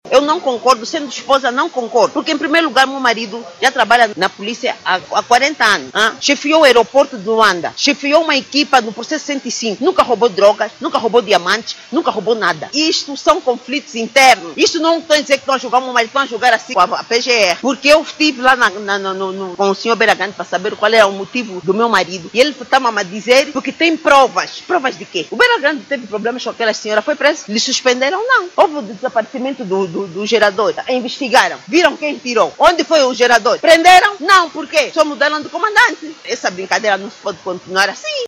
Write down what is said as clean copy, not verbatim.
Eu não concordo, sendo esposa, não concordo. Porque, em primeiro lugar, meu marido já trabalha na polícia há 40 anos. Chefiou o aeroporto de Luanda, chefiou uma equipa no processo 105. Nunca roubou drogas, nunca roubou diamantes, nunca roubou nada. Isto são conflitos internos. Isto não estou a dizer que estão a julgar o meu marido, estão a julgar assim com a PGR. Porque eu estive lá com o senhor Beragante para saber qual é o motivo do meu marido. E ele estava a dizer porque tem provas. Provas de quê? O Beragante teve problemas com aquela senhora, foi preso. Lhe suspenderam? Não. Houve o desaparecimento do gerador. Investigaram. Viram quem tirou. Onde foi o gerador? Prenderam? Não. Por quê? Só mudaram de comandante. Essa brincadeira não se pode continuar assim.